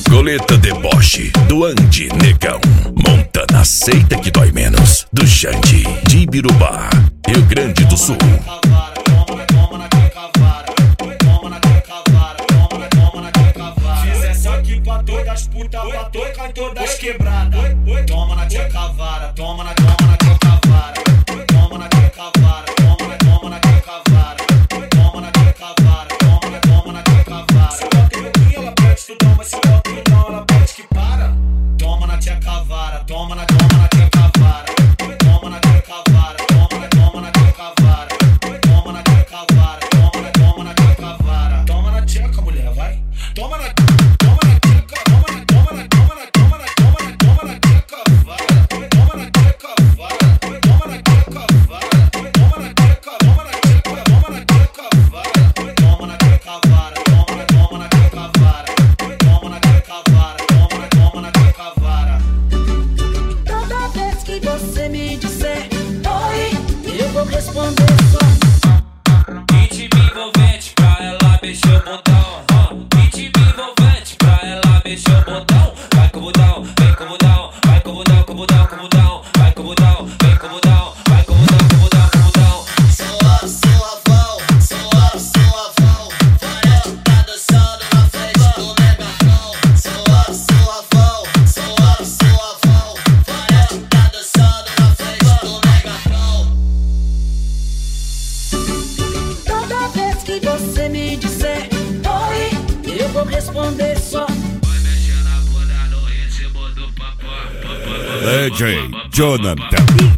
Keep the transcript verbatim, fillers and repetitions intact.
Goleta Deboche, do Andi Negão. Montana aceita que dói menos, do Xande, de Ibirubá, Rio Grande do Sul. Fiz essa aqui pra todas as putas, pra tocar todas quebradas. Toma na tia cavara, toma na, toma na tia cavara. Toma na tia cavara, toma na, toma na tia cavara. Toma na tia cavara, toma na, toma na tia cavara. Se bota no rim, ela pede, tu toma, se bota no não, ela pede que para. Toma na tia cavara, toma na, toma na tia cavara. Toma na tia cavara, toma na, toma na tia cavara. Toma na tia cavara, toma na, toma na tia cavara. Toma na tcheca, mulher, vai. Toma na, toma na tcheca, toma na, toma na, toma na, toma na, toma na, toma na tcheca, vara. Toma na tcheca, vara. Toma na tcheca, vara. Toma na tcheca, toma na tcheca, toma na tcheca, vara. Toma na tcheca, vara. Toma na, toma na tcheca, vara. Toma na tcheca, vara. Toma na, toma na tcheca, vara. Toda vez que você me disser oi, eu vou responder só Ritmo envolvente pra ela mexer o botão. Ritmo envolvente pra ela mexer o botão. Vai com o botão, vem com o botão. Vai com o botão, com o botão, com o botão. Vai com o botão, vem com o botão. Vai com o botão, com o botão, com o botão. Sou seu avão, sou seu avão. Parece que tá dançando na frente do megafone. Sou seu avão, sou seu avão. Parece que tá dançando na frente do megafone. toda vez que você me disser oi, eu vou responder só Vai mexer na bunda no ritmo do papo. D J Jonathan.